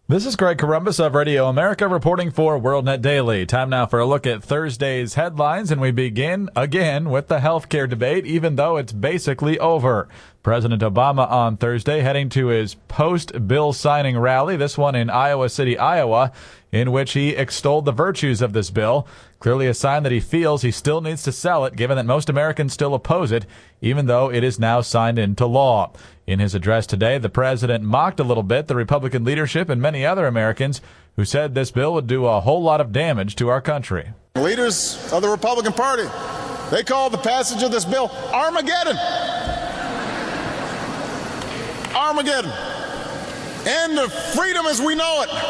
This is Greg Corombos of Radio America reporting for WorldNet Daily. Time now for a look at Thursday's headlines, and we begin again with the healthcare debate, even though it's basically over. President Obama on Thursday heading to his post-bill signing rally, this one in Iowa City, Iowa, in which he extolled the virtues of this bill, clearly a sign that he feels he still needs to sell it, given that most Americans still oppose it, even though it is now signed into law. In his address today, the president mocked a little bit the Republican leadership and many other Americans who said this bill would do a whole lot of damage to our country. Leaders of the Republican Party, they call the passage of this bill Armageddon. Armageddon. End of freedom as we know it.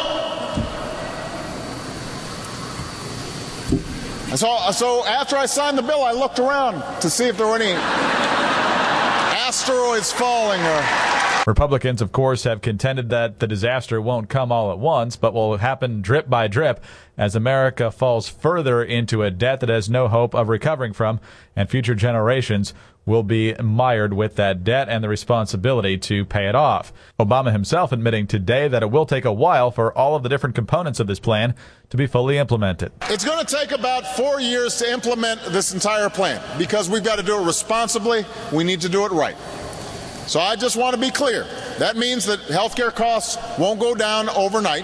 And so after I signed the bill, I looked around to see if there were any asteroids falling or... Republicans, of course, have contended that the disaster won't come all at once, but will happen drip by drip as America falls further into a debt that has no hope of recovering from, and future generations will be mired with that debt and the responsibility to pay it off. Obama himself admitting today that it will take a while for all of the different components of this plan to be fully implemented. It's going to take about 4 years to implement this entire plan because we've got to do it responsibly. We need to do it right. So I just want to be clear. That means that healthcare costs won't go down overnight.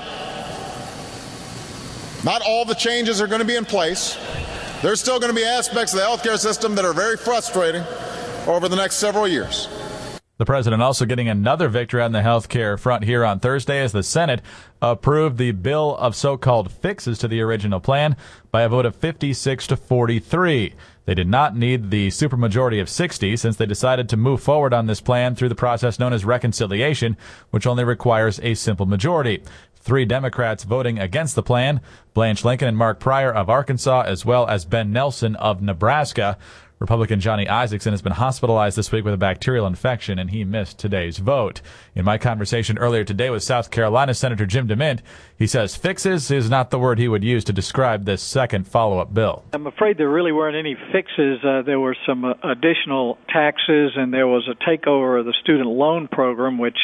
Not all the changes are going to be in place. There's still going to be aspects of the healthcare system that are very frustrating over the next several years. The president also getting another victory on the health care front here on Thursday as the Senate approved the bill of so-called fixes to the original plan by a vote of 56 to 43. They did not need the supermajority of 60 since they decided to move forward on this plan through the process known as reconciliation, which only requires a simple majority. 3 Democrats voting against the plan, Blanche Lincoln and Mark Pryor of Arkansas, as well as Ben Nelson of Nebraska. Republican Johnny Isakson has been hospitalized this week with a bacterial infection, and he missed today's vote. In my conversation earlier today with South Carolina Senator Jim DeMint, he says fixes is not the word he would use to describe this second follow-up bill. I'm afraid there really weren't any fixes. There were some additional taxes, and there was a takeover of the student loan program, which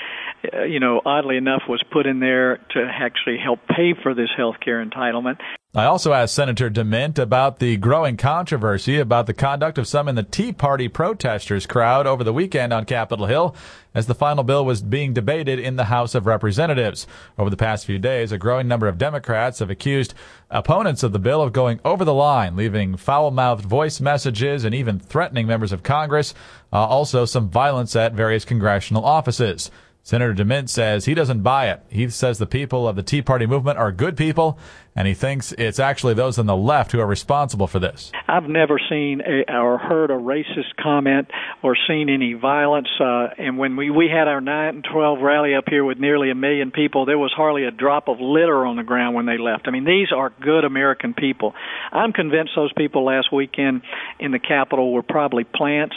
oddly enough, was put in there to actually help pay for this health care entitlement. I also asked Senator DeMint about the growing controversy about the conduct of some in the Tea Party protesters crowd over the weekend on Capitol Hill as the final bill was being debated in the House of Representatives. Over the past few days, a growing number of Democrats have accused opponents of the bill of going over the line, leaving foul-mouthed voice messages and even threatening members of Congress, also some violence at various congressional offices. Senator DeMint says he doesn't buy it. He says the people of the Tea Party movement are good people, and he thinks it's actually those on the left who are responsible for this. I've never seen or heard a racist comment or seen any violence. And when we had our 9 and 12 rally up here with nearly 1 million people, there was hardly a drop of litter on the ground when they left. I mean, these are good American people. I'm convinced those people last weekend in the Capitol were probably plants.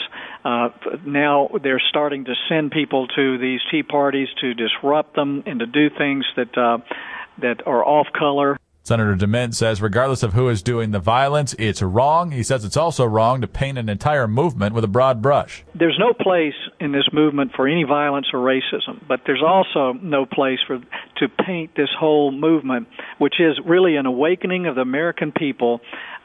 Now they're starting to send people to these tea parties to disrupt them and to do things that are off color. Senator DeMint says regardless of who is doing the violence, it's wrong. He says it's also wrong to paint an entire movement with a broad brush. There's no place in this movement for any violence or racism, but there's also no place to paint this whole movement, which is really an awakening of the American people.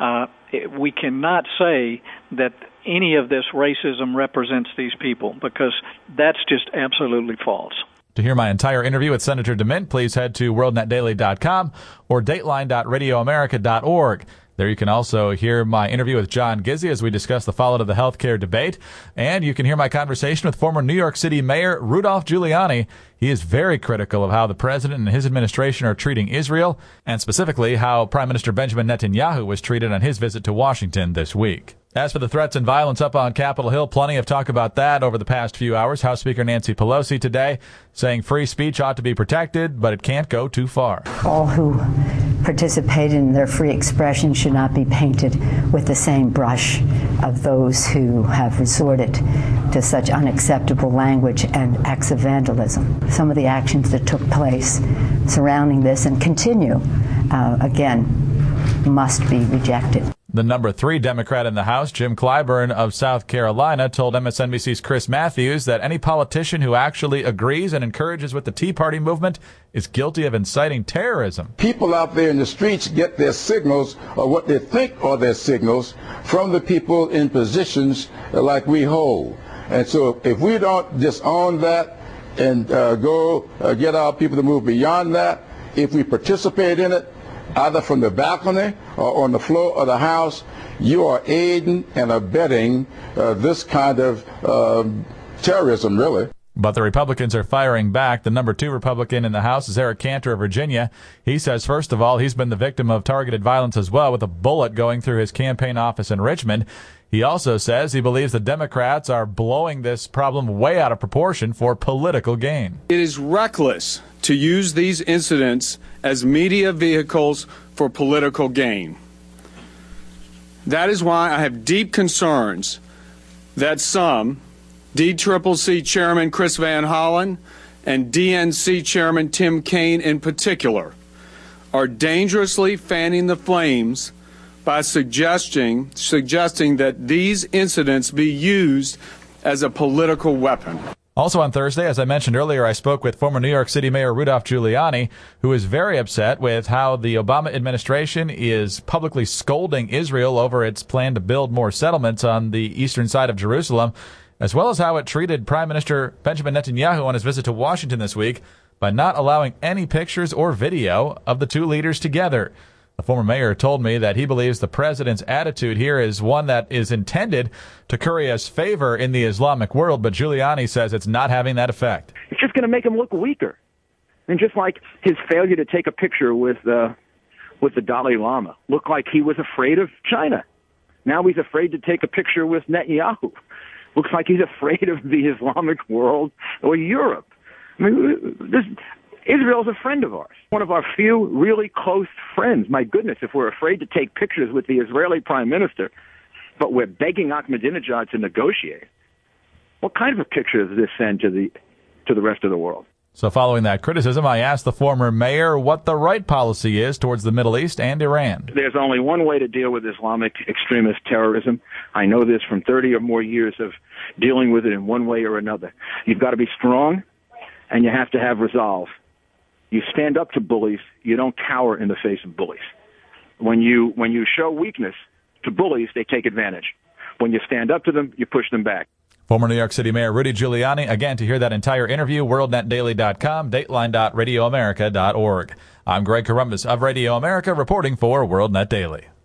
We cannot say that any of this racism represents these people because that's just absolutely false. To hear my entire interview with Senator DeMint, please head to WorldNetDaily.com or Dateline.RadioAmerica.org. There you can also hear my interview with John Gizzi as we discuss the fallout of the health care debate. And you can hear my conversation with former New York City Mayor Rudolph Giuliani. He is very critical of how the president and his administration are treating Israel, and specifically how Prime Minister Benjamin Netanyahu was treated on his visit to Washington this week. As for the threats and violence up on Capitol Hill, plenty of talk about that over the past few hours. House Speaker Nancy Pelosi today saying free speech ought to be protected, but it can't go too far. All who participate in their free expression should not be painted with the same brush of those who have resorted to such unacceptable language and acts of vandalism. Some of the actions that took place surrounding this and continue, again, must be rejected. The number 3 Democrat in the House, Jim Clyburn of South Carolina, told MSNBC's Chris Matthews that any politician who actually agrees and encourages with the Tea Party movement is guilty of inciting terrorism. People out there in the streets get their signals, or what they think are their signals, from the people in positions like we hold. And so if we don't disown that and get our people to move beyond that, if we participate in it, either from the balcony or on the floor of the House, you are aiding and abetting this kind of terrorism, really. But the Republicans are firing back. The number 2 Republican in the House is Eric Cantor of Virginia. He says, first of all, he's been the victim of targeted violence as well, with a bullet going through his campaign office in Richmond. He also says he believes the Democrats are blowing this problem way out of proportion for political gain. It is reckless to use these incidents as media vehicles for political gain. That is why I have deep concerns that some, DCCC Chairman Chris Van Hollen and DNC Chairman Tim Kaine in particular, are dangerously fanning the flames by suggesting that these incidents be used as a political weapon. Also on Thursday, as I mentioned earlier, I spoke with former New York City Mayor Rudolph Giuliani, who is very upset with how the Obama administration is publicly scolding Israel over its plan to build more settlements on the eastern side of Jerusalem, as well as how it treated Prime Minister Benjamin Netanyahu on his visit to Washington this week by not allowing any pictures or video of the two leaders together. The former mayor told me that he believes the president's attitude here is one that is intended to curry us favor in the Islamic world, but Giuliani says it's not having that effect. It's just going to make him look weaker. And just like his failure to take a picture with the Dalai Lama, looked like he was afraid of China. Now he's afraid to take a picture with Netanyahu. Looks like he's afraid of the Islamic world or Europe. I mean, Israel's a friend of ours, one of our few really close friends. My goodness, if we're afraid to take pictures with the Israeli prime minister, but we're begging Ahmadinejad to negotiate, what kind of a picture does this send to the rest of the world? So following that criticism, I asked the former mayor what the right policy is towards the Middle East and Iran. There's only one way to deal with Islamic extremist terrorism. I know this from 30 or more years of dealing with it in one way or another. You've got to be strong, and you have to have resolve. You stand up to bullies. You don't cower in the face of bullies. When you show weakness to bullies, they take advantage. When you stand up to them, you push them back. Former New York City Mayor Rudy Giuliani. Again, to hear that entire interview, WorldNetDaily.com, Dateline.RadioAmerica.org. I'm Greg Corombos of Radio America, reporting for WorldNet Daily.